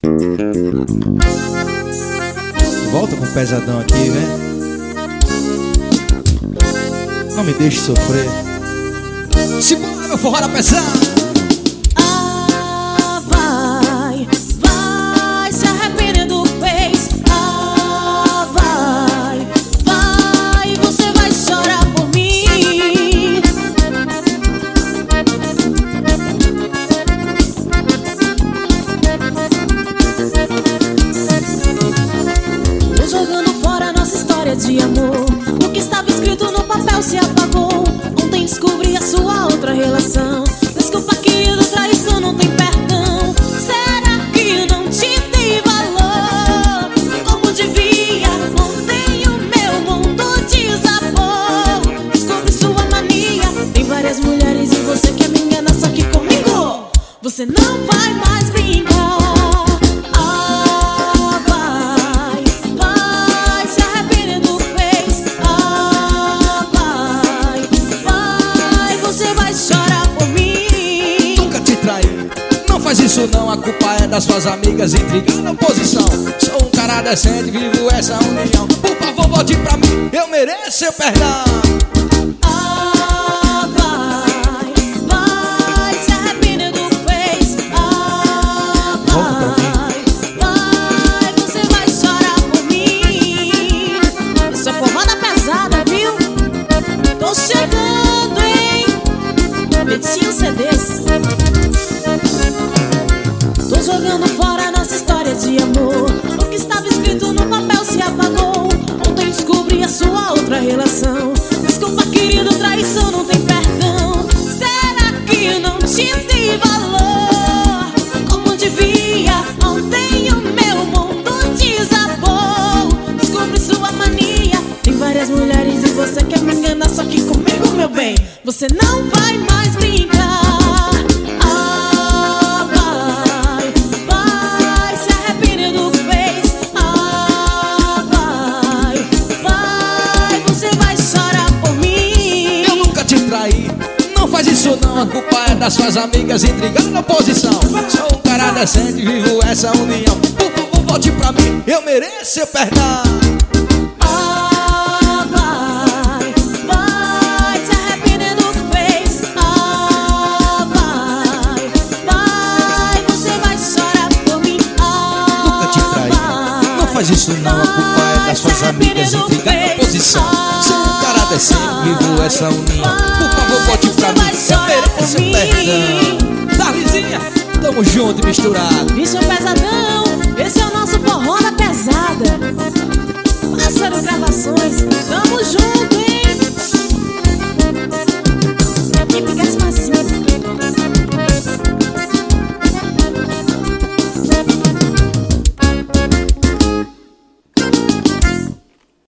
Volta com o pesadão aqui, né? Não me deixe sofrer. Simbora, meu forró pesado. Vai se arrepender do que fez. Vai, você vai chorar por mim. Tô jogando fora nossa história de amor. O que estava escrito no papel se apagou. Ontem descobri a sua outra relação. Desculpa, querido, traição não tem perdão. Será que não te dei valor como devia? Ontem o meu mundo desabou. Descobri sua mania. Tem várias mulheres e você quer me enganar, só que comigo você não vai mais brincar. Mas isso não, a culpa é das suas amigas intrigando a oposição. Sou um cara decente, vivo essa união. Por favor, volte pra mim, eu mereço seu perdão. Vai se arrepender do que fez. Vai, você vai chorar por mim. Isso é forrada pesada, viu? Tô chegando, hein? Betinho CDs. Tô jogando fora nossa história de amor. O que estava escrito no papel se apagou. Ontem descobri a sua outra relação. Desculpa, querido, traição não tem perdão. Será que não te dei valor como devia? Ontem o meu mundo desabou. Descobri sua mania. Tem várias mulheres e você quer me enganar, só que comigo, meu bem, você não vai mais brincar. Não faz isso não, a culpa é das suas amigas intrigando a oposição. Sou um cara decente, vivo essa união. Por favor, volte pra mim, eu mereço seu perdão. Vai se arrepender do que fez. Vai, você vai chorar por mim. Nunca te traí, não faz isso não, a culpa é das suas amigas intrigando a oposição. Sou um cara decente, vivo essa união. Por favor, volte pra mim, eu mereço seu perdão. Darlizinha, tamo junto e misturado. Isso é pesadão, esse é o nosso forró da pesada. Pássaro Gravações, tamo junto, hein?